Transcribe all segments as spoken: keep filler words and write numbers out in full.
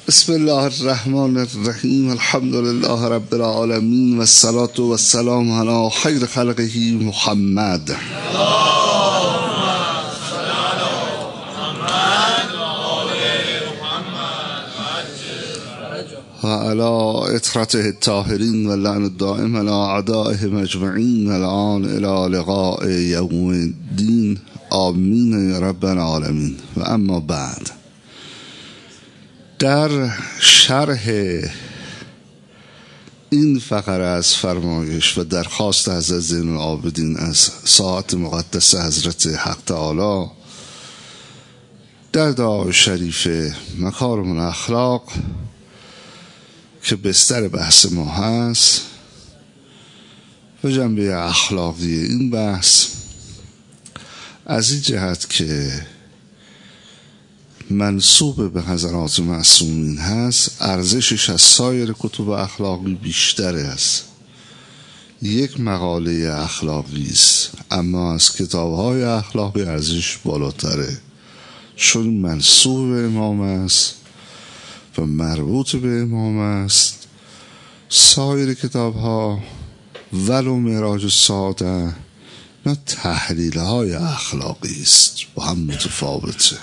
بسم الله الرحمن الرحیم. الحمد لله رب العالمین و الصلاة و السلام علی خیر خلقه محمد و علی اطرته الطاهرین و لعن الدائم علی اعدائهم اجمعین و الان الی لقاء یوم الدین. آمین یا رب العالمین. و اما بعد، در شرح این فقره از فرمایش و درخواست حضرت زین العابدین از ساعت مقدس حضرت حق تعالی در دعای شریف مکارم الاخلاق که بستر بحث ما هست و جنبه اخلاقی این بحث از این جهت که منسوب به حضرات معصومین هست، ارزشش از سایر کتب اخلاقی بیشتر است. یک مقاله اخلاقی است اما از کتاب‌های اخلاقی ارزش بالاتره، چون منسوب به امام است و مربوط به امام است. سایر کتاب‌ها ولو معراج السعاده نه تحلیل‌های اخلاقی است و هم متفاوته.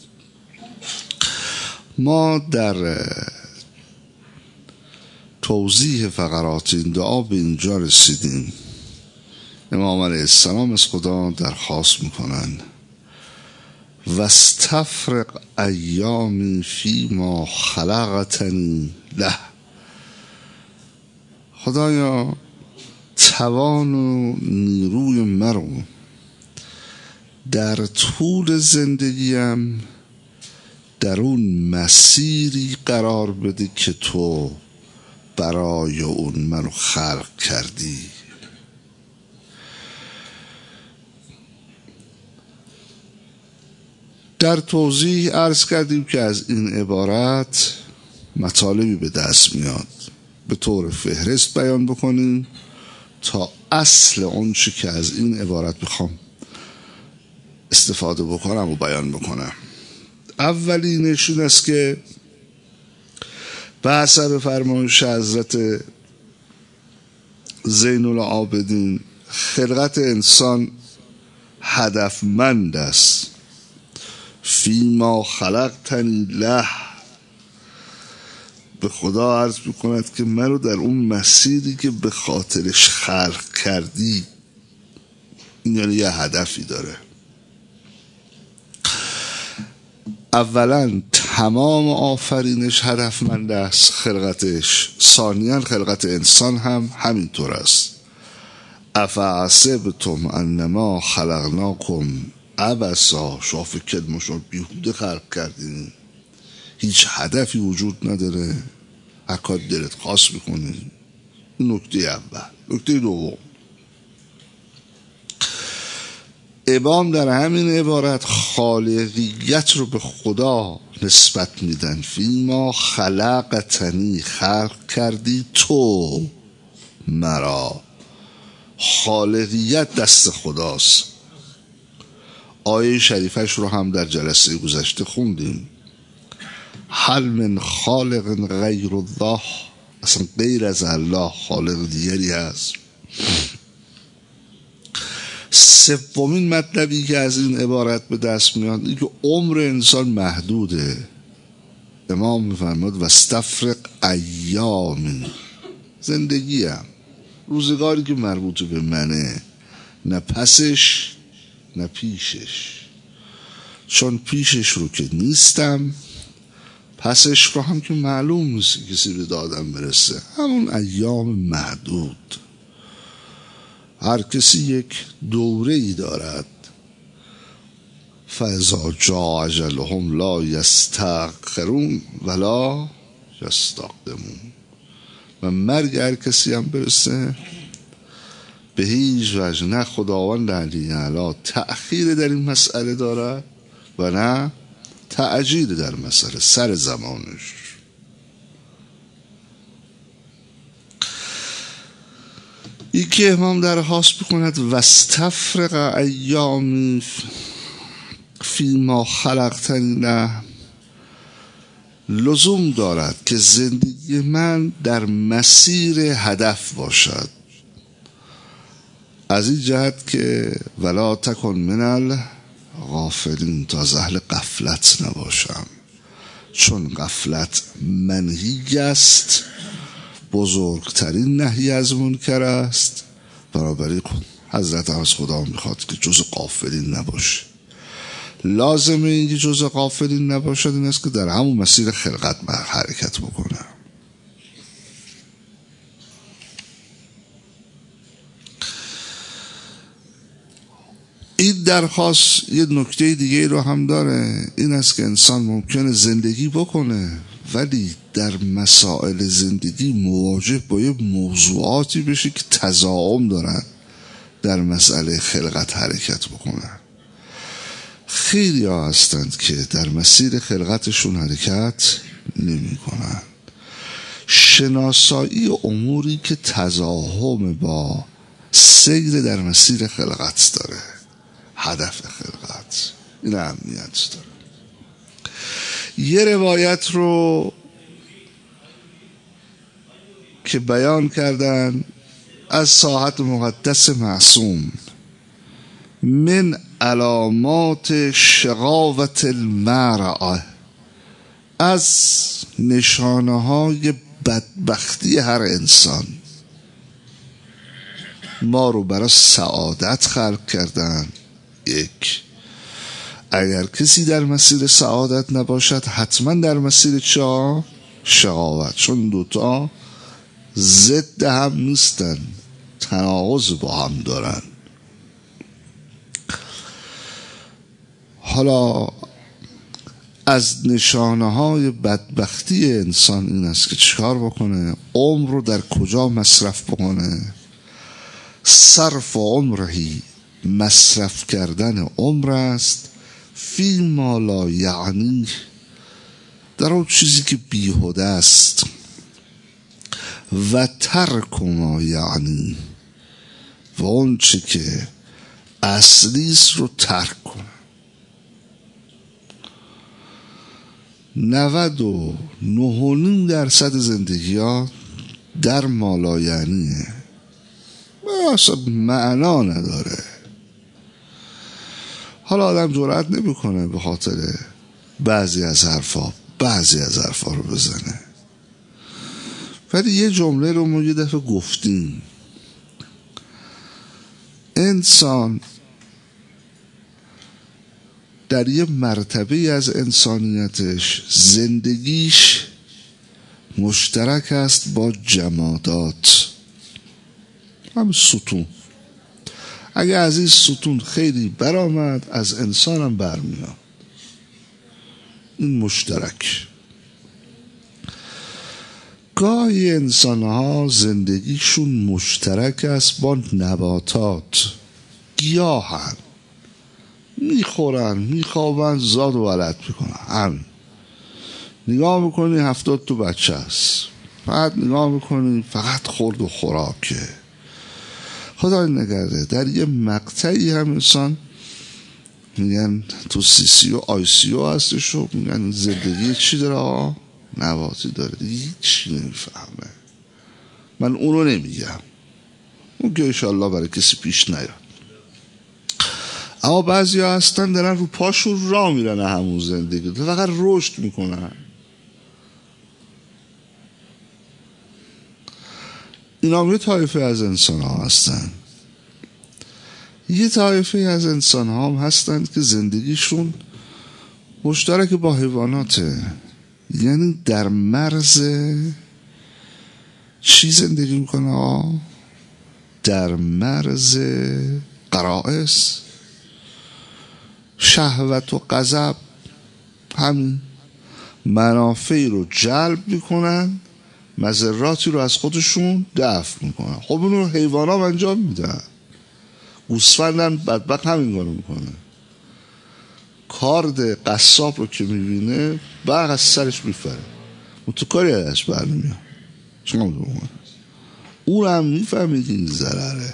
ما در توضیح فقرات این دعا به اینجا رسیدیم. امام علیه السلام از خدا درخواست میکنن واستفرغ ایامی فی ما خلقتنی له. خدایا توان و نیروی مرو در طول زندگیم در اون مسیری قرار بده که تو برای اون منو خلق کردی. در توضیح عرض کردیم که از این عبارت مطالبی به دست میاد، به طور فهرست بیان بکنیم تا اصل اون چی که از این عبارت بخوام استفاده بکنم و بیان بکنم. اولینش این است که به حسب فرمایش حضرت زین العابدین خلقت انسان هدفمند است. فیما خلقتنی له، به خدا عرض میکند که منو در اون مسیری که به خاطرش خلق کردی، این یعنی یه هدفی داره. اولا تمام آفرینش هدفمند است، خلقتش. ثانیاً خلقت انسان هم همینطور است. افحسبتم انما خلقناکم عبثا، شما فکر کردید ما شما بیهوده خلق کردین، هیچ هدفی وجود نداره، هر کار دلت خواست میکنی. نکته اول. نکته دوم، امام در همین عبارت خالقیت رو به خدا نسبت میدن. فیما خلقتنی، خلق کردی تو مرا. خالقیت دست خداست. آیه شریفش رو هم در جلسه گذشته خوندیم. هل من خالق غیر الله، اصلا غیر از الله خالق دیگری هست؟ سومین مطلبی که از این عبارت به دست میاد این که عمر انسان محدوده. امام میفرماد واستفرغ ایامی، زندگیم، روزگاری که مربوط به منه، نه پسش نه پیشش. چون پیشش رو که نیستم، پسش رو هم که معلوم نیست کسی به دادم برسه. همون ایام محدود. هر کسی یک دوره ای دارد. فاذا جاء اجلهم لا یستأخرون ولا یستقدمون. و مرگ هر کسی هم برسه به هیچ وجه نه خداوند علی اعلی تأخیر در این مسئله دارد و نه تعجیل در مسئله سر زمانش. این که امام درخواست بکند واستفرغ ایامی فی ما خلقتنی له، لزوم دارد که زندگی من در مسیر هدف باشد، از این جهت که ولا تکن من الغافلین، تا از اهل غفلت نباشم، چون غفلت منهی است، بزرگترین نهی از منکر است. برابری کن حضرت از خدا میخواد که جز غافلین نباشه. لازمه این که جز غافلین نباشد این است که در همون مسیر خلقت حرکت بکنه. این درخواست یه نکته دیگه رو هم داره، این است که انسان ممکنه زندگی بکنه ولی در مسائل زندگی مواجه با یه موضوعاتی بشه که تضاعم دارن در مسئله خلقت حرکت بکنن. خیلی ها هستند که در مسیر خلقتشون حرکت نمی کنن. شناسایی اموری که تضاهم با سیر در مسیر خلقت داره، هدف خلقت، این اهمیت داره. یه روایت رو که بیان کردن از ساحت مقدس معصوم، من علامات شقاوت المرء، از نشانه های بدبختی هر انسان، ما رو برای سعادت خلق کردن. یک، اگر کسی در مسیر سعادت نباشد حتما در مسیر چا؟ شقاوت، چون دوتا ضد هم نیستن، تناقض با هم دارن. حالا از نشانه های بدبختی انسان این است که چیکار بکنه؟ عمر رو در کجا مصرف بکنه؟ صرف عمرهی، مصرف کردن عمر است، فی ما لا یعنی، در اون چیزی که بیهوده است، و ترک ما یعنی، و اون چی که اصلیست رو ترک کنه. نود و نه و نیم درصد زندگی ها در مالایعنیه، اصلا معنا نداره. حالا آدم جرأت نمیکنه به خاطر بعضی از حرفا بعضی از حرفا رو بزنه، ولی یه جمله رو ما یه دفعه گفتیم، انسان در یه مرتبه از انسانیتش زندگیش مشترک است با جمادات، هم ستون. اگه از این ستون خیلی برآمد از انسان هم برمیاد، این مشترک. گاهی انسان ها زندگیشون مشترک است با نباتات، گیاهن، میخورن میخوابن زاد و ولد میکنن. هم نگاه میکنی هفتاد تو بچه است، بعد نگاه میکنی فقط خورد و خوراکه. خدا نگرده در یه مقطعی هم انسان میگن تو سی سی و آی سی او هستش و میگن زندگی چی داره؟ نباتی داره، هیچی نمیفهمه. من اونو نمیگم، اون که انشالله برای کسی پیش نیاد. اما بعضی ها هستن دارن رو پاشون راه میرن همون زندگی، فقط رشد میکنن. اینا یه طایفه از انسان ها هستن. یه طایفه از انسان ها هم هستن که زندگیشون مشترک با حیواناته، یعنی در مرز چی زندگی میکنه؟ در مرز قرائص، شهوت و غضب، همین منافعی رو جلب میکنن، مضراتی رو از خودشون دفع میکنن. خب اون رو حیوان ها انجام میدن. گوسفندم بدبخت همین کارو میکنه، کارد قصاب رو که میبینه برق از سرش میفره، اون تو کاری ازش بر نمیاد. چون اون هم میفهمید این ضرره.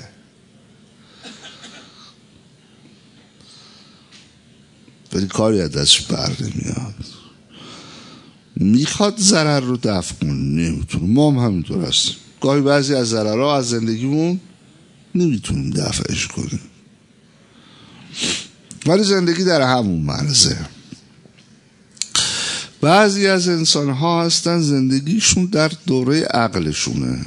ولی کاری ازش بر نمیاد. میخواد ضرر رو دفع کنه، نمیتونه. ما هم همینطور هستیم، گاهی بعضی از ضررها از زندگیمون نمیتونیم دفعش کنیم، ولی زندگی در همون مرزه. بعضی از انسان ها هستن زندگیشون در دوره عقلشونه،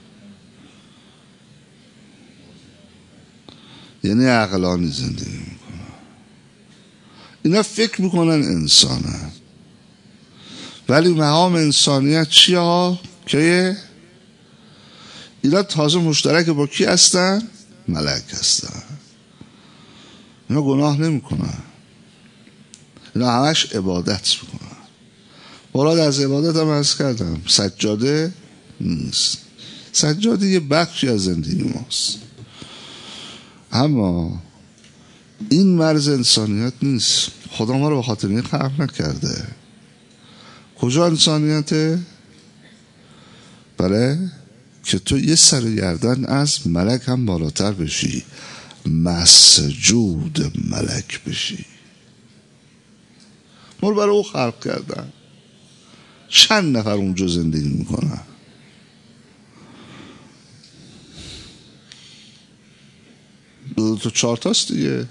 یعنی عقلانی زندگی میکنن، اینا فکر میکنن انسانن، ولی مقام انسانیت چیه ها؟ که اینا تازه مشترک با کی هستن؟ ملک هستن. اینا گناه نمیکنن، اینا همش عبادت میکنن. مراد از عبادت هم عرض کردم سجاده نیست، سجاده یه بخشی از زندگی ماست، اما این مرز انسانیت نیست. خدا ما رو به خاطر این خلق نکرده. کجا انسانیته؟ بله، که تو یه سر گردن از ملک هم بالاتر بشی، مسجود ملک بشی. ما رو برای او خلق کردن. چند نفر اونجا زندگی میکنن؟ دو تا چهار تاست دیگه.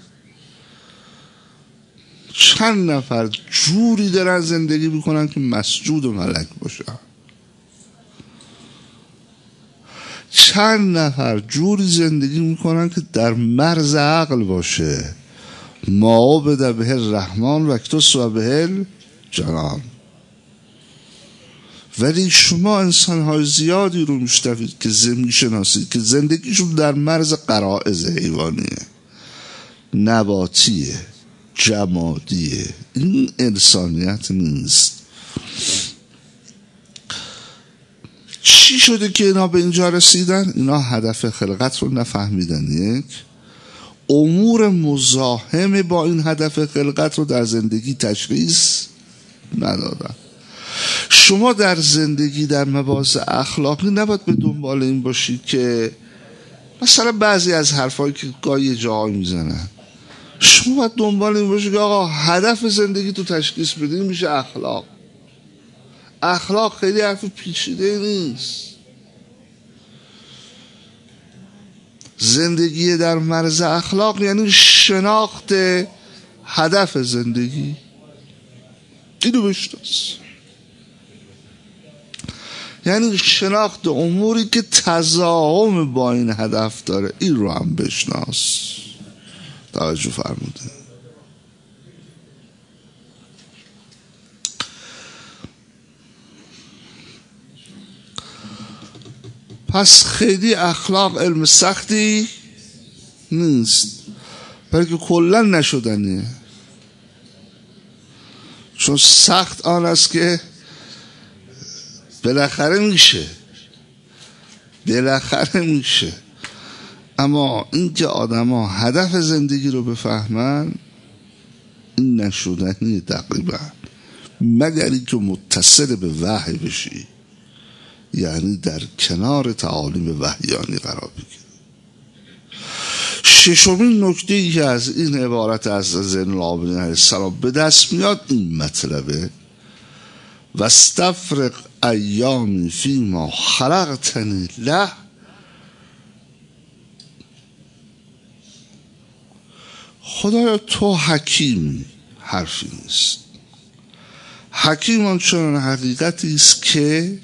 چند نفر جوری دارن زندگی میکنن که مسجود ملک باشن؟ چند نفر جوری زندگی میکنن که در مرز عقل باشه؟ ما بده به الرحمن و اکتس و به الجنان. ولی شما انسان‌های زیادی رو میشنوید که زندگی شناسید که زندگیشون در مرز غرائز حیوانیه، نباتیه، جمادیه. این انسانیت نیست. چی شده که اینا به اینجا رسیدن؟ اینا هدف خلقت رو نفهمیدن، یک امور مزاحم با این هدف خلقت رو در زندگی تشخیص ندادن. شما در زندگی در مباحث اخلاقی نباید به دنبال این باشید که مثلا بعضی از حرفایی که گاهی جاهایی میزنن، شما باید دنبال این باشید که آقا هدف زندگی تو تشخیص بدین، میشه اخلاق. اخلاق خیلی حرف پیچیده نیست. زندگی در مرز اخلاق یعنی شناخت هدف زندگی. اینو بشناس، یعنی شناخت اموری که تضاهم با این هدف داره، این رو هم بشناس. توجه فرمودین؟ پس خیلی اخلاق علم سختی نیست، بلکه کلا نشدنیه. چون سخت آن است که بالاخره میشه، بالاخره میشه. اما این که آدم ها هدف زندگی رو بفهمن، این نشدنی تقریبا، مگر این که متصل به وحی بشی، یعنی در کنار تعالیم وحیانی قرار بگیری. ششمین نکته ای که از این عبارت از زین العابدین علیه السلام به دست میاد این مطلبه: و استفرق ایامی فیما خلقتنی له. خدایا تو حکیم، حرفی نیست. حکیم آن چنان حقیقتی است که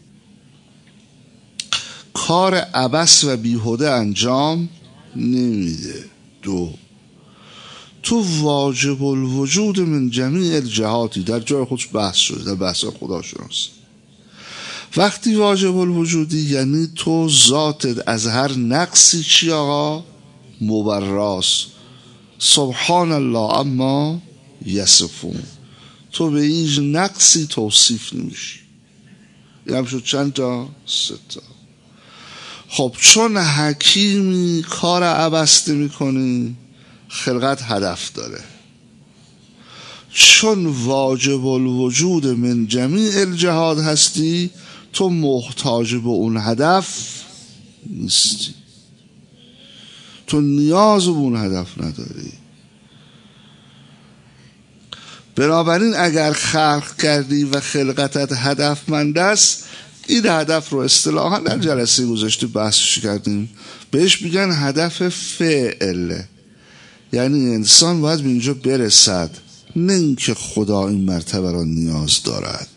کار عبث و بیهوده انجام نمیده. دو، تو واجب الوجود من جمیع الجهاتی، در جای خودش بحث شده، در بحث خدا شناسی. وقتی واجب الوجودی یعنی تو ذاتت از هر نقصی چی آقا؟ مبراس. سبحان الله اما یصفون، تو به هیچ نقصی توصیف نمیشی. این هم شد چند تا؟ سه تا. خب چون حکیمی کار عبث نمی‌کنی، خلقت هدف داره. چون واجب الوجود من جمیع الجهات هستی، تو محتاج به اون هدف نیستی، تو نیاز به اون هدف نداری. بنابراین اگر خلق کردی و خلقتت هدفمند است، این هدف رو اصطلاحا در جلسه گذشته بحثش کردیم، بهش میگن هدف فعل. یعنی انسان باید به اینجا برسد، نه اینکه خدا این مرتبه را نیاز دارد.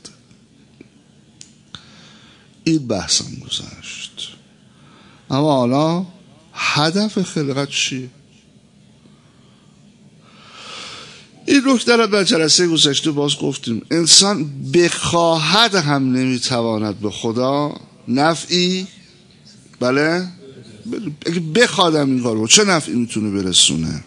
این بحثم گذشت. اما حالا هدف خلقت چیه؟ این نکته را در جلسه گذشته باز گفتیم. انسان بخواهد هم نمیتواند به خدا نفعی، بله اگه بخوادم این کارو چه نفعی میتونه برسونه؟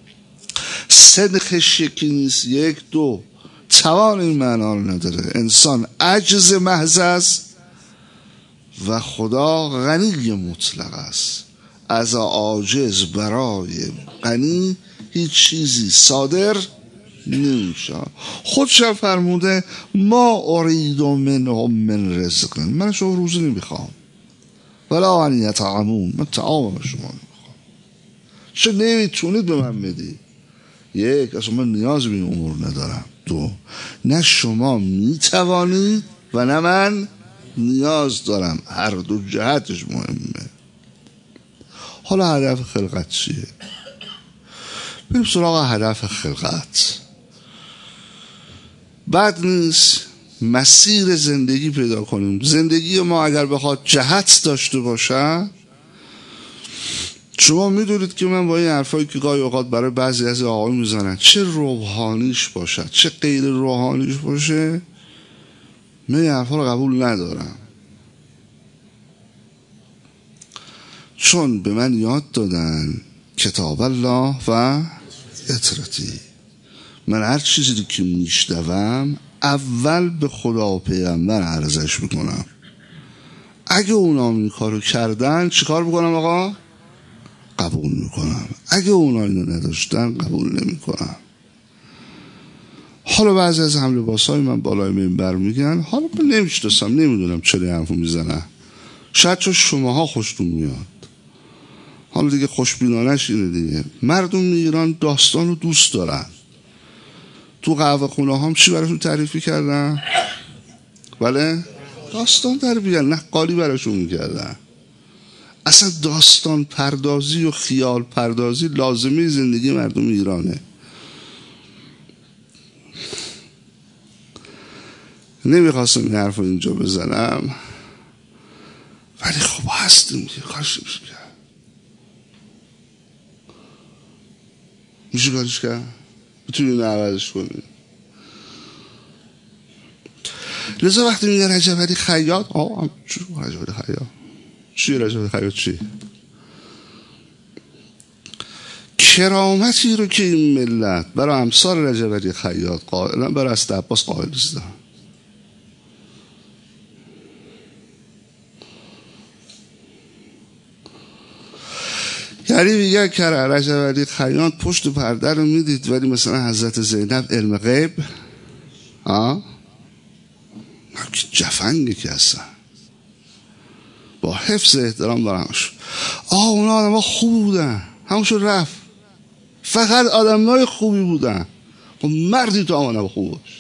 صدقش یکی نیست. یک دو توان این معنا رو نداره. انسان عجز محض است و خدا غنی مطلق است. از عاجز برای غنی هیچ چیزی صادر نمیشه. خودشم فرموده ما ارید منهم من رزق، من شما روزی نمیخوام، ولا ان یطعمون، من طعام شما نمیخوام. چه نمیتونید به من بدی؟ یک، اصلا من نیاز به این امور ندارم. دو، نه شما میتوانید و نه من نیاز دارم. هر دو جهتش مهمه. حالا هدف خلقت چیه؟ بریم سراغ هدف خلقت. بد نیست مسیر زندگی پیدا کنیم. زندگی ما اگر بخواد جهت داشته باشه، شما میدونید که من با این حرفایی که گاهی اوقات برای بعضی از آقای میزنن، چه روحانیش باشه چه غیر روحانیش باشه، من این حرفا رو قبول ندارم. چون به من یاد دادن کتاب الله و اطرتی. من هر چیزی که میشنوم اول به خدا و پیغمبر عرضش میکنم. اگه اونا این کارو کردن چیکار میکنم آقا؟ قبول میکنم. اگه اونا اینو نداشتن قبول نمیکنم. حالا بعضی از هم لباسای من بالای منبر میگن، حالا من نمیشناسم، نمیدونم چرا حرفو میزنن، شاید چون شماها خوشتون میاد. حالا دیگه خوشبینانش اینه دیگه. مردم ایران داستان رو دوست دارن. تو قهوه خونه هم چی براشون تعریفی کردن؟ بله؟ داستان در بیان، نه قالی براشون میکردن. اصلا داستان پردازی و خیال پردازی لازمه زندگی مردم ایرانه. نمیخواستم این حرف رو اینجا بزنم، ولی خب هستیم که کارش میشه کرد. میشه کارش کرد؟ میتونی نعوضش کنی. لذا وقتی میگه رجب علی خیاط، آه چی رجب علی خیاط؟ چی رجب علی خیاط چی؟ کرامتی رو که این ملت برای امثال رجب علی خیاط قائلن، برای اسد عباس قائل نیستن. یعنی میگه که رجب علی خیاط پشت پرده رو میدید، ولی مثلا حضرت زینب علم غیب آه جفنگی که هستن، با حفظ احترام دارمش. آه اونا آدم ها خوب بودن، همونشون رفت، فقط آدم های خوبی بودن. خب مردی تو آمانه با خوب باش.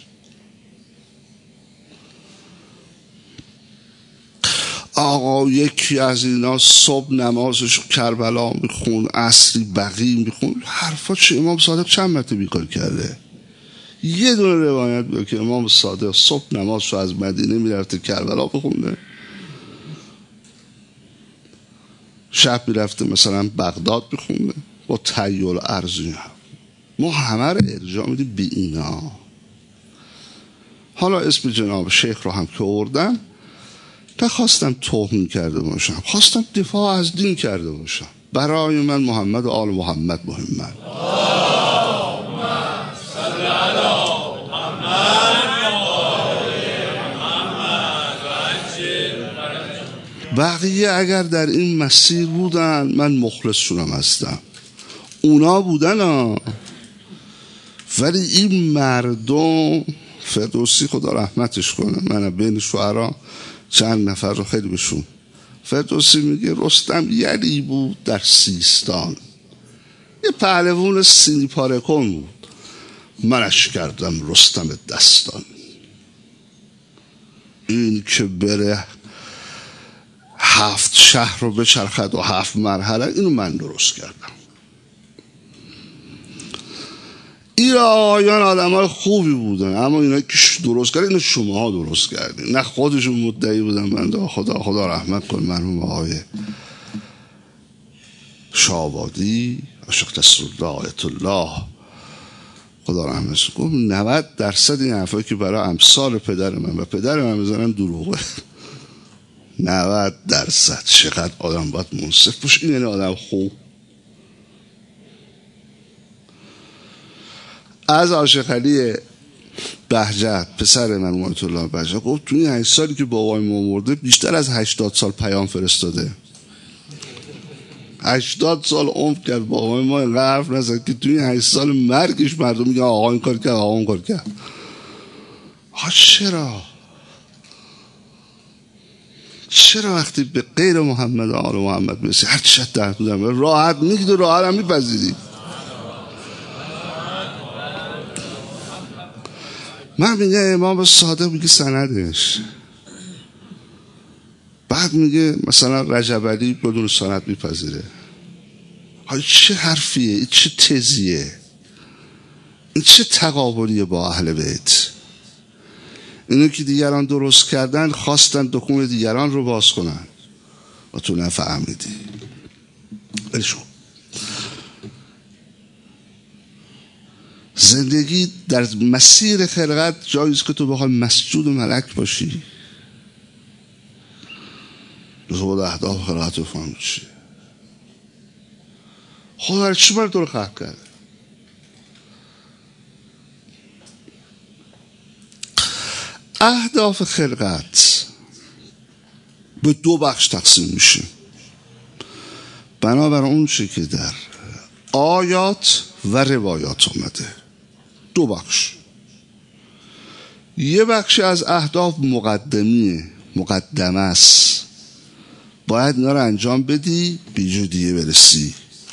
آقا یکی از اینا صبح نمازش کربلا میخون، عصری بقی میخون. حرفا چه؟ امام صادق چند مرتبه بیکار کرده؟ یه دونه روایت بیاره که امام صادق صبح نمازش از مدینه میرفته کربلا بخونده، شب میرفته مثلا بغداد بخونده با تیول ارزی. ما همه رو ارجاع میدیم به اینا. حالا اسم جناب شیخ رو هم که آوردم، نخواستم توهین کرده باشم، خواستم دفاع از دین کرده باشم. برای من محمد و آل محمد مهمن. بقیه اگر در این مسیر بودن من مخلصشونم هستم. اونا بودن ها. ولی این مردم، فردوسی خدا رحمتش کنه، من بین شعرا چند نفر رو خیلی بشون، فردوسی میگه رستم یلی بود در سیستان، یه پهلوان سینی پاره کن بود، منش کردم رستم دستان. این که بره هفت شهر رو بچرخد و هفت مرحله، اینو من درست کردم. این آقایان آدم های خوبی بودن، اما اینا که درست کردن اینو شماها درست کردین، نه خودشون مدعی بودن. بنده خدا خدا رحمت کن مرحوم آقای شاه‌آبادی عاشق رسولالله آیت الله خدا رحمتش کنه، نود درصد این حرفایی که برای امثال پدر من و پدر من میزنن دروغه. نود درصد. چقدر آدم باید منصف باشه. این یعنی آدم خوب. از عاشق علی بهجت پسر من آیت الله بهجت گفت تو این هشت سالی که بابای ما مرده بیشتر از هشتاد سال پیام فرستاده. هشتاد سال عمر کرد بابای ما، اینقدر حرف نزد که توی این هشت سال مرگش مردم میگن آقا این کار کرد آقا اون کار کرد. آقا چرا چرا وقتی به غیر محمد و آل محمد برسی هر چی در حدودم راحت میگید و راحت هم میپذیری؟ من میگه امام صادق میگه سندش، بعد میگه مثلا رجب علی بدون سند میپذیره. های چه حرفیه؟ این چه تزیه؟ این چه تقابلیه با اهل بیت؟ اینو که دیگران درست کردن خواستن دکون دیگران رو باز کنن و تو نفهمیدی. بشو زندگی در مسیر خلقت جاییست که تو بخوای مسجود و ملک باشی. تو باید اهداف خلقت رو فهم چیه. خدا چی باید تو رو خلق کرده؟ اهداف خلقت به دو بخش تقسیم میشه بنابر اون چی که در آیات و روایات آمده. دو بخش. یه بخش از اهداف مقدمیه، مقدمه است، باید اینا رو انجام بدی به دیگه برسی.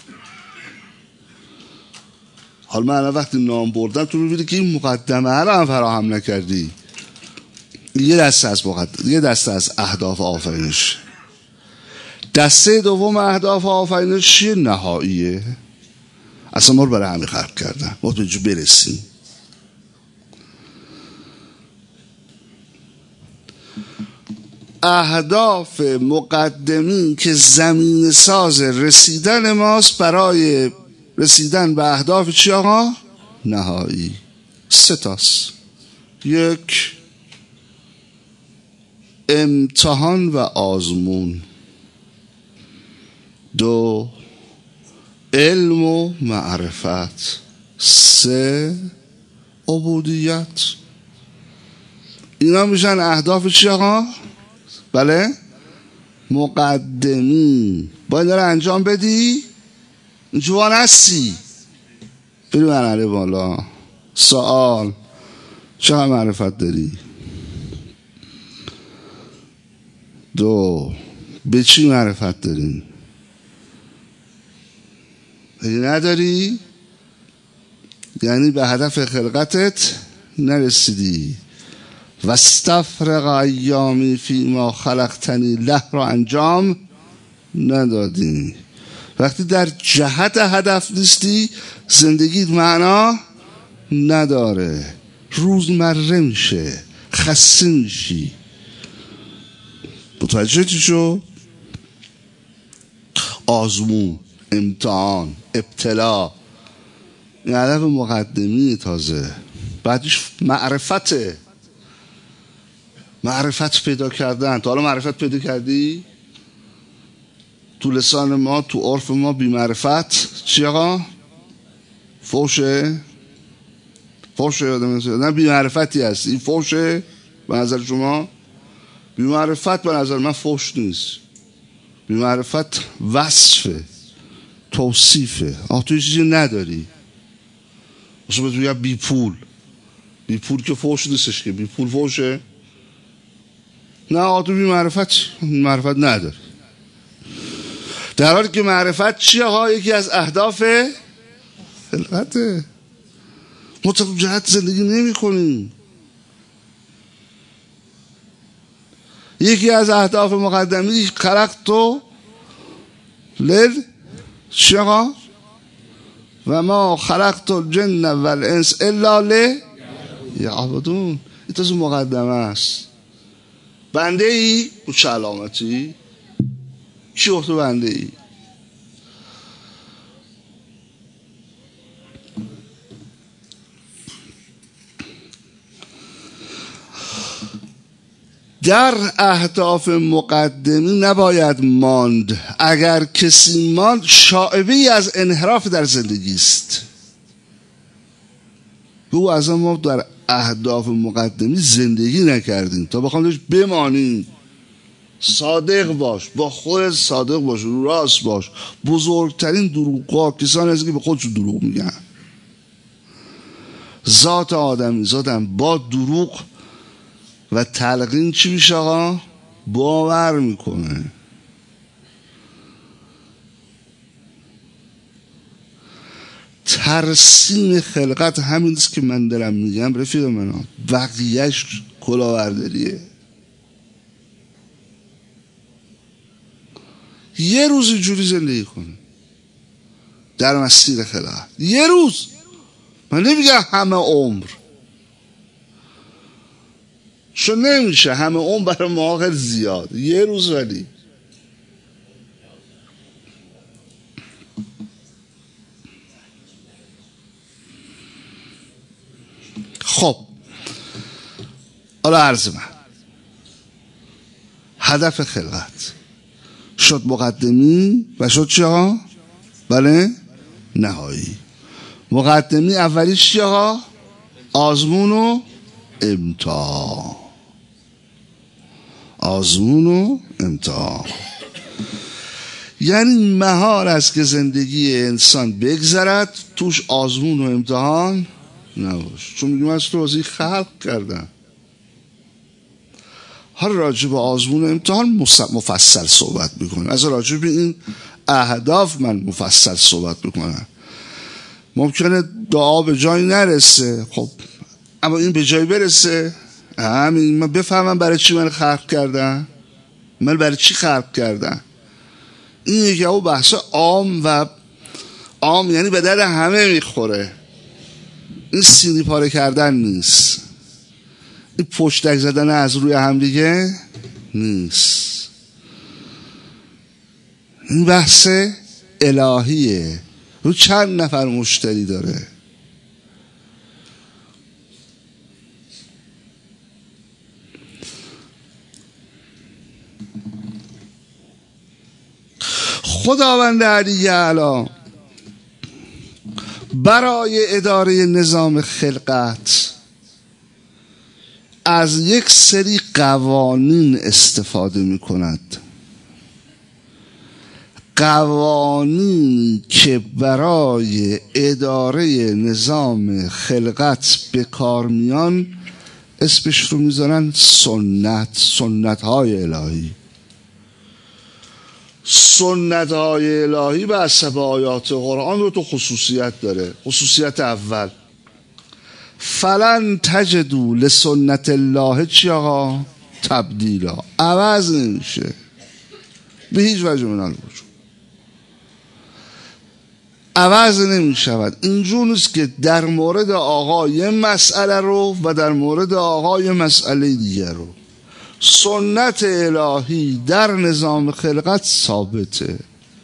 حالا من وقتی نام بردم تو ببینی که این مقدمه رو هم فراهم نکردی. یه دسته از مقدمه، یه دسته از اهداف آفرینش. دسته دوم اهداف آفرینش چیه؟ نهاییه. اصلا ما رو برای همین خلق کردن، ما به جو برسیم. اهداف مقدمی که زمین ساز رسیدن ماست برای رسیدن به اهداف چی آقا؟ نهایی. سه تاست. یک، امتحان و آزمون. دو، علم و معرفت. سه، عبودیت. اینا میشن اهداف چی آقا؟ بله؟ مقدمی. باید داره انجام بدی؟ جوان هستی؟ بری مرحله بالا. سوال، چقدر معرفت داری؟ دو، به چی معرفت داری؟ اگه نداری یعنی به هدف خلقتت نرسیدی. و استفرغ ایامی فی ما خلقتنی له را انجام ندادی. وقتی در جهت هدف نیستی زندگیت معنا نداره، روزمره میشه، خسته میشی. متوجه چی شو؟ آزمون، امتحان، ابتلا، این هدف مقدمی. تازه بعدش معرفته، معرفت پیدا کردن. تا حالا معرفت پیدا کردی؟ تو لسان ما، تو عرف ما بی معرفت چی آقا؟ فوشه؟ فوشه یادم نیست. نه بی معرفتی هست. این فوشه به نظر شما؟ بی معرفت به نظر من فوش نیست. بی معرفت وصفه، توصیفه. آه توی چیزی نداری. مثلا بگم بی پول. بی پول که فوش نیستش که. بی پول فوشه؟ نه آه تو بی معرفت معرفت نداری. در حالی که معرفت چیه ها؟ یکی از اهداف خلقته. مطلق جهت زندگی نمی کنیم. یکی از اهداف مقدمی خلقت لل چرا و ما خلقت الجن والانس الا لیعبدون. این تازه مقدمه است. بنده ای چه علامتی؟ چی وقت بنده ای؟ در اهداف مقدمی نباید ماند. اگر کسی ماند شائبه‌ای از انحراف در زندگی است. او از ما در اهداف مقدمی زندگی نکردیم تا بخوام داشت بمانیم. صادق باش، با خودت صادق باش، راست باش. بزرگترین دروغ‌ها کسانی هستند که به خودشون دروغ میگن. ذات آدمی ذاتم با دروغ و تلقین چی میشه آقا؟ باور میکنه. ترسیم خلقت همین است که من دارم میگم رفیق من، بقیهش کلاهبرداریه. یه روز اینجوری زندگی کنه در مسیر خلقت، یه روز. من نمیگم همه عمر، چون نمیشه همه عمر برای ما خیلی زیاد. یه روز ولی خب. حالا عرض من هدف خلقت شد مقدمی و شد چی آقا؟ بله نهایی. مقدمی اولیش چی آقا؟ آزمون و امتحان. آزمون و امتحان یعنی مهار است که زندگی انسان بگذرد توش آزمون و امتحان نباش. چون میگیم از تو بازی خلق کردن. حالا راجع به آزمون و امتحان مفصل صحبت میکنم. از راجع به این اهداف من مفصل صحبت میکنم. ممکنه دعا به جایی نرسه، خب اما این به جایی برسه. همین من بفهمم برای چی من خلق کردم، من برای چی خلق کردم. این یکی او بحث عام و عام یعنی به در همه میخوره. این سینی پاره کردن نیست، این پشتک زدن از روی هم دیگه نیست. این بحث الهیه. رو چند نفر مشتری داره. خداوند علی اعلی برای اداره نظام خلقت از یک سری قوانین استفاده می کند. قوانین که برای اداره نظام خلقت به کار میان اسمش رو میذارن سنت. سنت های الهی. سنت های الهی به حسب آیات قرآن رو تو خصوصیت داره. خصوصیت اول فلن تجدوا لسنت الله چی آقا؟ تبدیلا. عوض نمیشه به هیچ وجه من الوجود. عوض نمی شود. اینجور نیست که در مورد آقا یه مسئله رو و در مورد آقا یه مسئله دیگر رو. سنت الهی در نظام خلقت ثابته.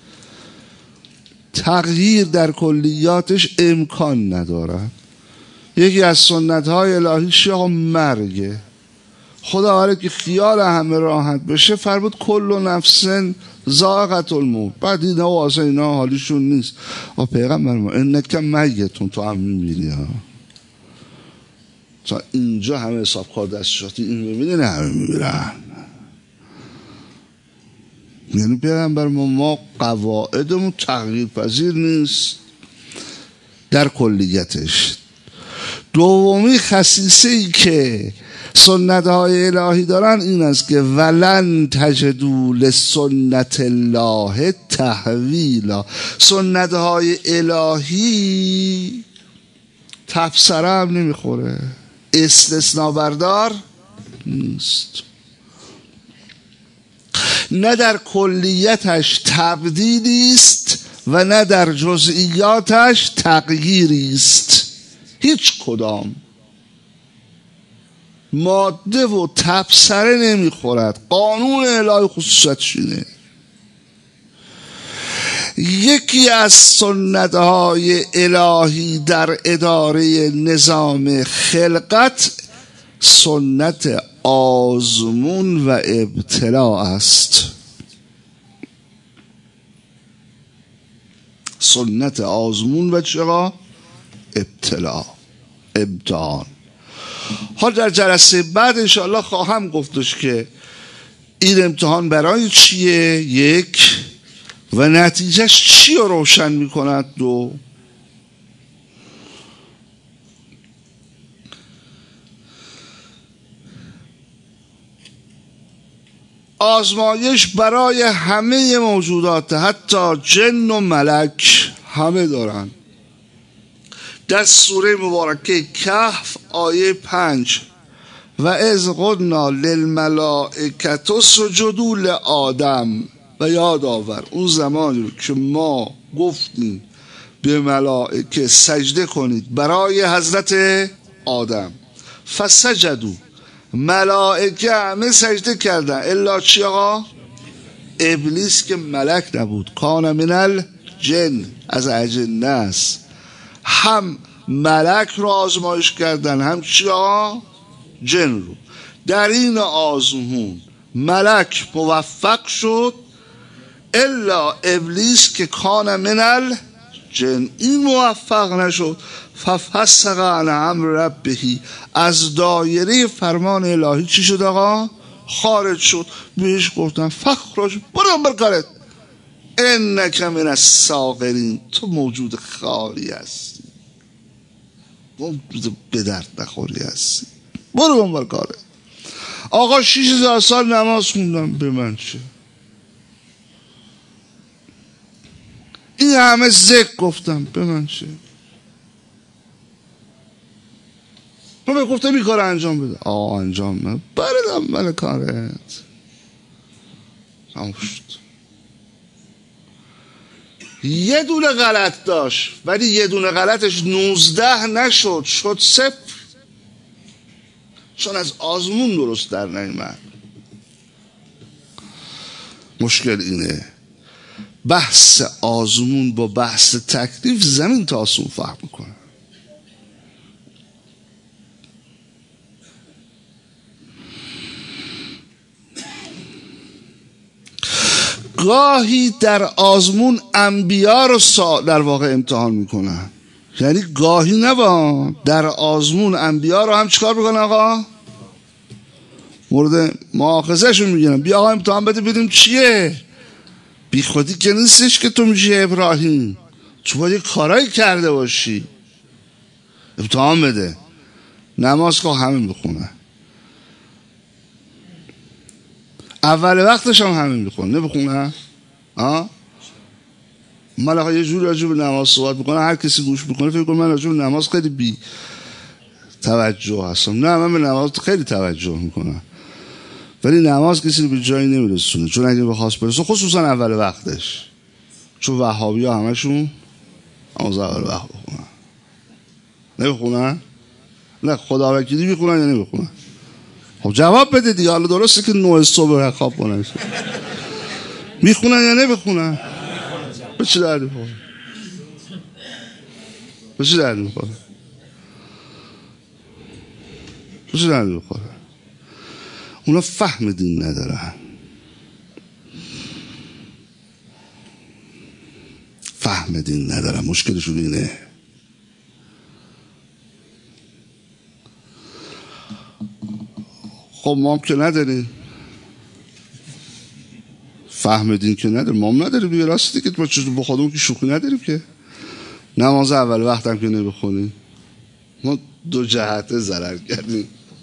تغییر در کلیاتش امکان ندارد. یکی از سنت های الهی شیعه مرگه. خدا آره که خیال همه راحت بشه فرمود کل نفس ذائقة الموت. بعد اینا واسه اینا حالیشون نیست. آ پیغمبر ما انک میتون تو هم میمیری ها. تا اینجا همه حساب کار دستشاتی این میبینه نه همه میمیرن. یعنی پیغمبر ما ما قواعدمون تغییر پذیر نیست در کلیتش. دومی خصیصه ای که سنت های الهی دارن این است که ولن تجدوا لسنت الله تحویلا. سنت های الهی تبصره هم نمیخوره، استثناء بردار نیست. نه در کلیتش تبدیلی است و نه در جزئیاتش تغییری است. هیچ کدام ماده و تبصره نمیخورد. قانون الهی خصوصیتش اینه. یکی از سنت‌های الهی در اداره نظام خلقت سنت آزمون و ابتلا است. سنت آزمون و چرا؟ ابتلا، امتحان. حال در جلسه بعد انشاءالله خواهم گفتش که این امتحان برای چیه؟ یک، و نتیجهش چی رو روشن میکند؟ دو. آزمایش برای همه موجودات، حتی جن و ملک همه دارن. در سوره مبارکه کهف آیه پنج، و اذ قلنا للملائکة اسجدوا لآدم، و یاد آور اون زمانی رو که ما گفتیم به ملائکه سجده کنید برای حضرت آدم. فسجدوا، ملائکه همه سجده کردن الا چی آقا؟ ابلیس که ملک نبود، کان من الجن، از اجنه است. هم ملک رو آزمایش کردن، هم چی آقا؟ جن رو. در این آزمون ملک موفق شد الا ابلیس که کان من الجن، این موفق نشد. ففسق عن امر ربه، از دایره فرمان الهی چی شد آقا؟ خارج شد. بهش گفتن فخرج، برو برکارت، انک من الساغرین، تو موجود خالی هستی، موجود به درد نخوری هستی، برو برکارت. آقا شیش هزار سال نماز خوندم، به من چه؟ این همه ذکر گفتم، به من چه؟ من به گفتم این کار انجام بده، آقا انجام بده، بردم من کارت تمام شد. یه دونه غلط داشت ولی یه دونه غلطش نوزده نشد، شد صفر، چون از آزمون درست در نیامد. مشکل اینه بحث آزمون با بحث تکلیف زمین تا آسمون فرق میکنه. گاهی در آزمون انبیا رو در واقع امتحان میکنن، یعنی گاهی نبا در آزمون انبیا رو هم چیکار میکنن آقا؟ مورد مؤاخذهشون میگیرن، بیا آقا امتحان بده ببینیم چیه. بی خودی که نیستش که تو میشه ابراهیم، تو باید کارایی کرده باشی. امتحان بده. نماز که همین بخونه، اول وقتش هم همین بخونه، نبخونه ها؟ من آقا یه جور راجع به نماز صحبت میکنه، هر کسی گوش میکنه فکر کنه من راجع به نماز خیلی بی توجه هستم. نه، من به نماز خیلی توجه میکنم، ولی نماز کسی رو به جایی نمیرسونه. چون اگه بخواست برسونه، خصوصا اول وقتش، چون وهابی ها همشون نماز اول وقت بخونن. نبخونن؟ نه، خدا وکیلی میخونن یا نمیخونن؟ خب جواب بده دیگه. حالا درسته که نه صبح خواب کنن، میخونن یا نمیخونن؟ به چه دردی میخوره؟ به چه دردی میخوره؟ به چه دردی میخوره؟ اونا فهم دین ندارن، فهم دین ندارن، مشکلشون اینه. خب ما هم که نداریم فهم دین، که نداریم، ما هم نداریم دیگه. راستی که ما چیزو با خودمون که شوخی نداریم که. نماز اول وقت هم که نمیخونیم، ما دو جهته ضرر کردیم.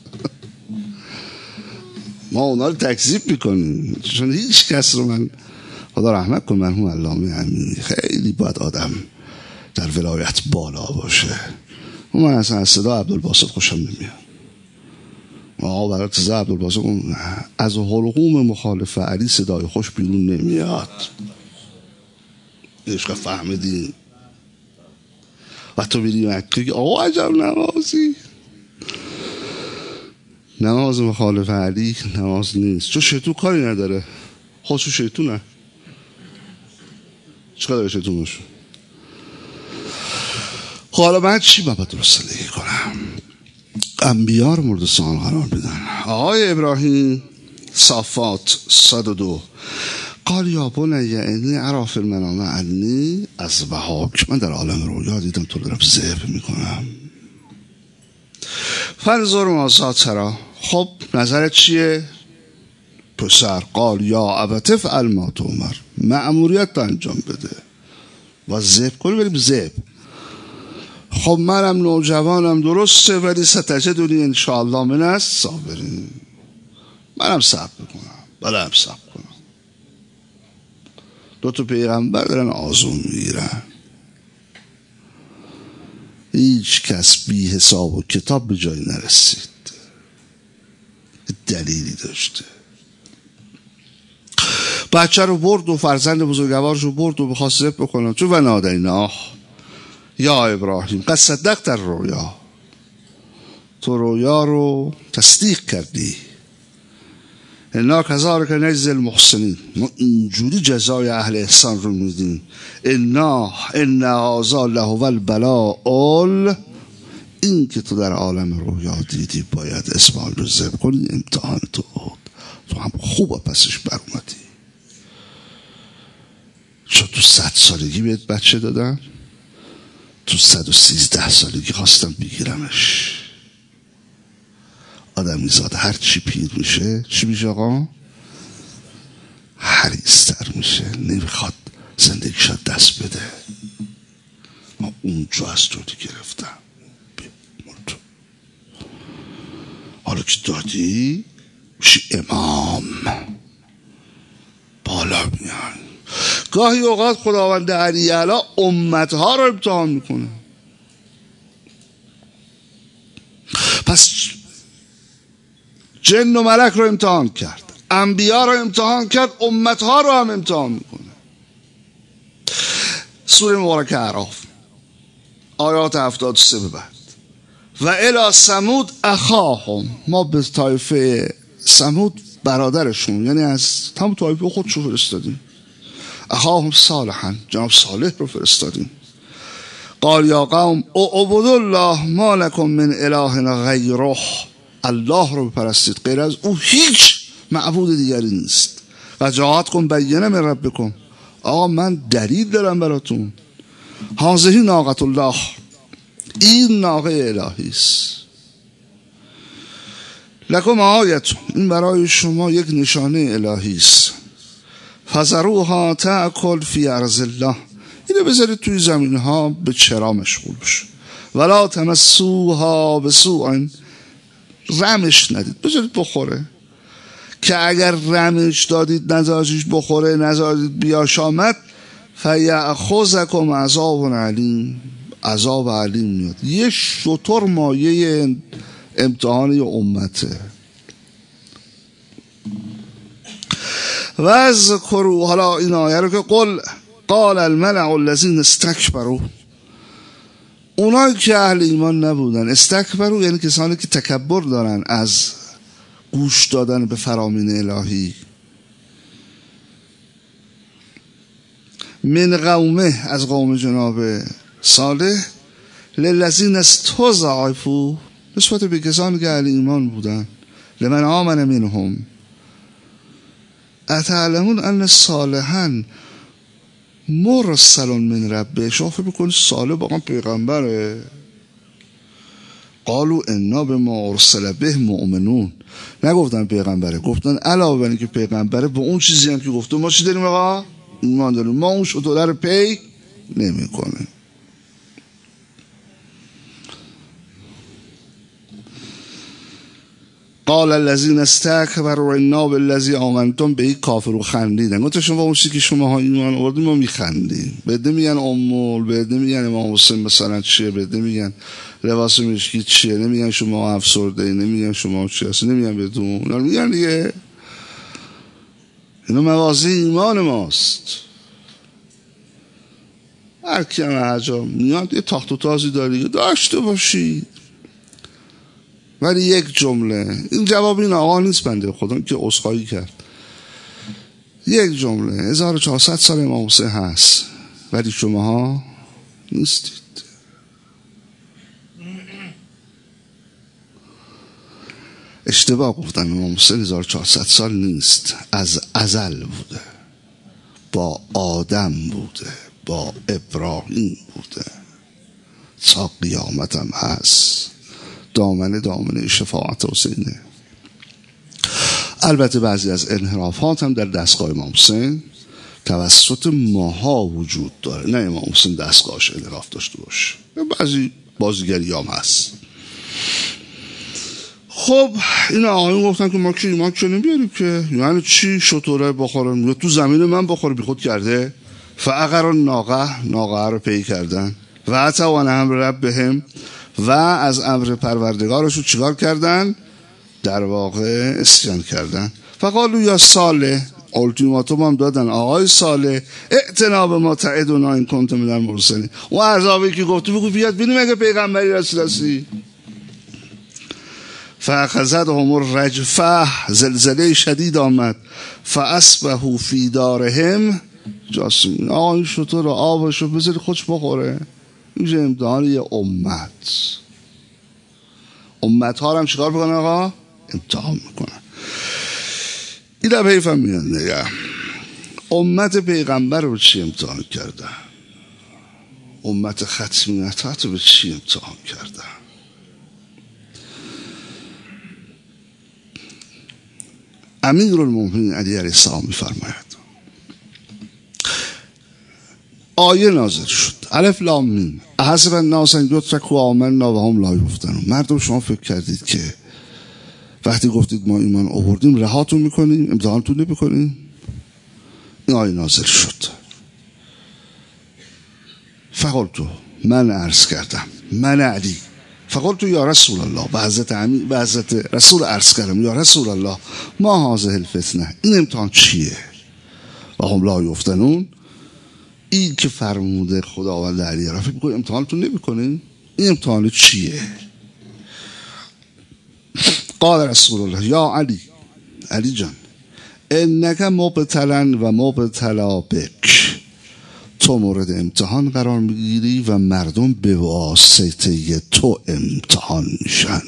ما اونا رو تکذیب میکنیم، چون هیچ کس رو، من خدا رحمت کن مرحوم علامه امینی، خیلی باید آدم در ولایت بالا باشه. من اصلا از صدا عبدالباسط خوشم نمیاد. آقا برای صدا عبدالباسط از حلقوم مخالف علی صدای خوش بیرون نمیاد. عشق فهمیدی؟ و تو بیدی مکه آقا عجب نمازی. نماز مخالف علی نماز نیست، چون شیطون کاری نداره، خودشو شیطونه، چقدر داره شیطونشو. حالا من چی باید رساله کنم؟ انبیا رو مورد سوال قرار بدن. آقای ابراهیم صافات صد و دو قال یا بنی انی اری فی المنام انی اذبحک، من در عالم رویا دیدم تو دارم ذبح میکنم. فانظر ماذا تری، خب نظرت چیه پسر؟ قال یا ابت افعل ما تؤمر، مأموریت انجام بده و ذبح کنی، بریم ذبح. خب منم نوجوانم درسته، ولی ستجدنی ان شاء الله من الصابرین، منم صبر میکنم، بله هم صبر کنم. دو تا پیغمبر دارن آزمون میگیرن، هیچ کس بی حساب و کتاب به جایی نرسید، دلیلی داشته. بچه رو برد و فرزند بزرگوارش رو برد و بخواست ذبح بکنه، چون و نادیناه یا ابراهیم قد صدقت الرؤیا، تو رویا رو تصدیق کردی. انا کذالک نجزی المحسنین، ما اینجوری جزای اهل احسان رو میدیم. انا ان هذا لهو البلاء، این که تو در عالم رویا دیدی باید اسماعیل رو ذبح کنی، امتحان تو بود، تو هم خوب پسش بر اومدی. چون تو صد سالگی بهت بچه دادن، تو صد و سیزده سالگی خواستم بگیرمش. آدمی زاد هر چی پیر میشه چی میشه آقا؟ حریص‌تر میشه، نمیخواد زندگیش دست بده. ما اونجا از تو گرفتم، حالا که دادی میشی امام، بالا میان. گاهی اوقات خداوند علی اعلی امتها رو امتحان میکنه. پس جن و ملک رو امتحان کرد، انبیا رو امتحان کرد، امتها رو هم امتحان میکنه. سوره مبارکه اعراف آیات هفتاد و سه به بعد. و الی ثمود اخاهم، ما به طایفه ثمود برادرشون، یعنی از تمام طایفه خودشو فرستادیم. اخاهم صالحا، جناب صالح رو فرستادیم. قال یا قوم اعبدوا الله ما لکم من اله غیره، الله رو بپرستید، غیر از او هیچ معبود دیگری نیست. و جاءتکم بینه من ربکم، آقا من دلیل دارم براتون. هذه ناقة الله، این ناقه الهی است. لکم آیتون، این برای شما یک نشانه الهی است. فذروها تأکل فی ارض الله، اینو بذارید توی زمین ها به چرا مشغول بشه. ولا تمسوها بسوء، رمش ندید، بذارید بخوره. که اگر رمش دادید نذاشتیش بخوره، نذاشتید بیاشامد، فیأخذکم عذاب علیم، عذاب علیم میاد. یه شطور مایه امتحان یه امته. و از کرو، حالا این آیه رو که قل قال الملع الذین استکبروا، اونایی که اهل ایمان نبودن، استکبروا یعنی کسانی که تکبر دارن از گوش دادن به فرامین الهی، من قومه، از قوم جناب صالح، للذین استضعفوا، نسبت به کسانی که اهل ایمان بودن، لمن آمن منهم اتعلمون ان صالحا مرسل من ربه، شما فکر میکنید صالح واقعا پیغمبره؟ قالوا انا بما ارسل به مؤمنون، نگفتن پیغمبره، گفتن علاوه بر اینکه پیغمبره به اون چیزی هم که گفته ما چی داریم آقا؟ ایمان داریم، ما اون شطوره رو پی نمی کنیم. قال الذين استكبروا انا بالذي آمنتم به کافرون، خندیدن. گفتن شما اون چیزی که شما ها ایمان آوردید ما میخندیم. بده میگن امول، بده میگن امام حسین مثلا چیه، بده میگن لباس مشکی چیه، نمیگن شما افسرده ای، نمیگن شما چی هستی، نمیگن بهتون، اینا میگن دیگه. اینا موازی ایمان ماست. هر کی هم هر جا میاد یه تاخت و تازی داری داشته باشید. ولی یک جمله، این جواب این آقا نیست بنده خدا که عذرخواهی کرد، یک جمله، هزار و چهارصد سال امام حسین هست ولی شماها نیستید. اشتباه گفتن، امام حسین هزار و چهارصد سال نیست، از ازل بوده، با آدم بوده، با ابراهیم بوده، تا قیامت هم هست. دامنه دامنه شفاعت حسینه. البته بعضی از انحرافات هم در دستگاه امام حسین توسط ماها وجود داره، نه امام حسین دستگاهش انحراف داشته باشه، بعضی بازیگری هم هست. خب این آقایون گفتن که ما که ایمان که نمیاریم که، یعنی چی شطوره بخورن یا تو زمین من بخوره، بی خود کرده. فعقر ناقه، ناقه رو پی کردن و اتوان امر ربهم، و از امر پروردگارشو چیکار کردن؟ در واقع اسیان کردن. فقالو یا صالح، التیماتوم هم دادن، آقای صالح اعتنا به ما تعدنا این کنت من المرسلین، و عذابی که گفتی بگو بیاد ببینیم اگه پیغمبری رسول هستی. فاخذتهم الرجفه، زلزله شدید آمد، فاصبحوا فی دارهم جاثمین. آقا این شطور آبشو بذاری خودش بخوره. میشه امتحان یه امت. امت ها هم چیکار بکنن آقا؟ امتحان میکنن. این هم حیفم میاد نگه، امت پیغمبر رو به چی امتحان کردن؟ امت ختمیت رو به چی امتحان کردن؟ امیرالمومنین علی علیه السلام میفرماید آیه نازل شد، الف لام میم، احسب الناس ان یترکوا آمنا و هم لا یفتنون. مردم شما فکر کردید که وقتی گفتید ما ایمان آوردیم رهاتون میکنیم، امتحانتون نمیکنیم؟ این آیه نازل شد. فقلتو، من عرض کردم، من علی، فقلتو یا رسول الله، به حضرت امین، به حضرت رسول عرض کردم، یا رسول الله ما هذه الفتنه، این امتحان چیه؟ و هم لا یفتنون، این که فرموده خداوند علی را فکر میکنی امتحانتون نمیکنین؟ این امتحان چیه؟ قال رسول الله یا علی، علی جان، انک مبتلا و مبتلا بک، تو مورد امتحان قرار میگیری و مردم به واسطه تو امتحان میشن.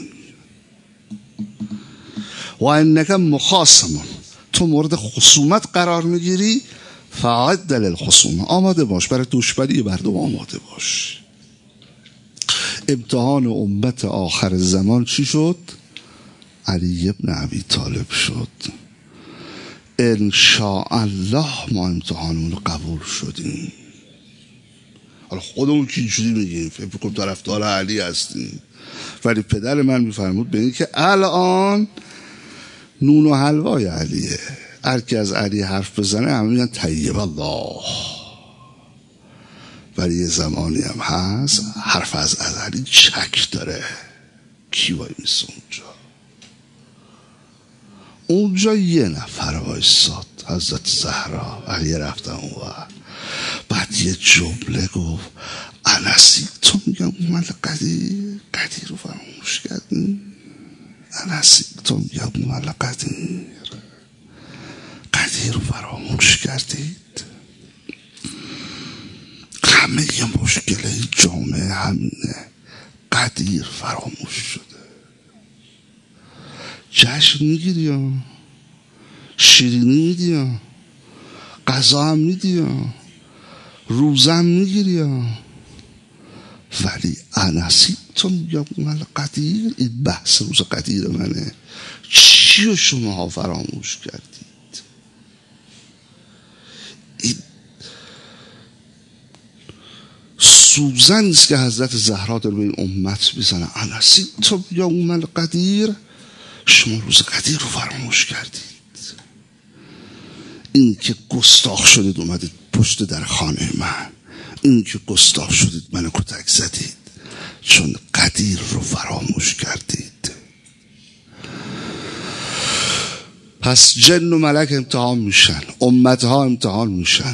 و انک مخاصم، تو مورد خصومت قرار میگیری، فعد للخصومه، آماده باش برای دشمنی مردم، آماده باش. امتحان امت آخر زمان چی شد؟ علی ابن ابی طالب شد. ان شاء الله ما امتحانمون رو قبول شدیم. حالا خودمون که اینجوری میگیم، فکر کنم طرفدار علی هستیم، ولی پدر من میفرمود به این که الان نون و حلوای علیه، هر کی از علی حرف بزنه همه میگن طیب الله، ولی یه زمانی هم هست حرف از علی چک داره. کی وای میسه اونجا؟ اونجا یه نفر وایساد، حضرت زهرا. علی رفتن اون و بعد یه جمله گفت، انسی تو میگم من قدیر قدیر رو فراموش کردیم، انسی تو میگم من قدیر قدیر رو فراموش کردید. همه یه مشکل جامعه همینه، قدیر فراموش شده. جشن میگیری یا شیرینی میدی یا غذا هم میدی یا روزه هم میگیری یا، ولی انسی تو میگم من قدیر، این بحث روز قدیر منه. چی رو شما ها فراموش کردید؟ این سوزن است که حضرت زهرا در به این امت میزنه. انسی تو میگم من قدیر، شما روز قدیر رو فراموش کردید. این که گستاخ شدید اومدید پشت در خانه من، این که گستاخ شدید منو کتک زدید، چون قدیر رو فراموش کردید. پس جن و ملک امتحان میشن، امتها امتحان میشن،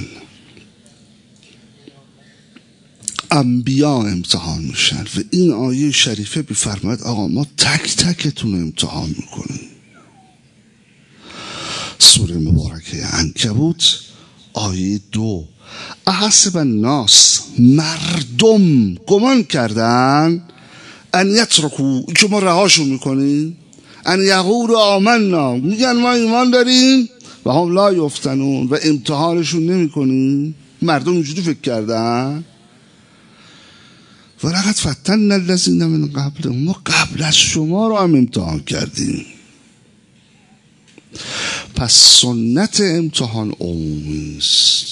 انبیا امتحان میشن. و این آیه شریفه بفرماید آقا ما تک تکتون امتحان میکنیم. سوره مبارکه عنکبوت آیه دو. احسب الناس، مردم گمان کردن ان یترکو، که ما رهاشون میکنیم، ان یقولوا آمنا، میگن ما ایمان داریم، و هم لا یفتنون، و امتحانشون نمیکنیم. مردم اینجوری فکر کردن. ولقد فتنا الذین من قبلهم، ما قبل از شما رو هم امتحان کردیم. پس سنت امتحان عمومی است.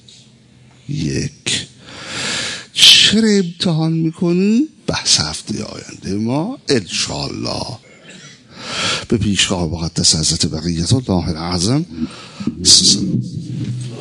یک، چرا امتحان میکنی؟ بحث هفته آینده ما انشاءالله به پیشگاه مقدس حضرت بقیت الله الاعظم.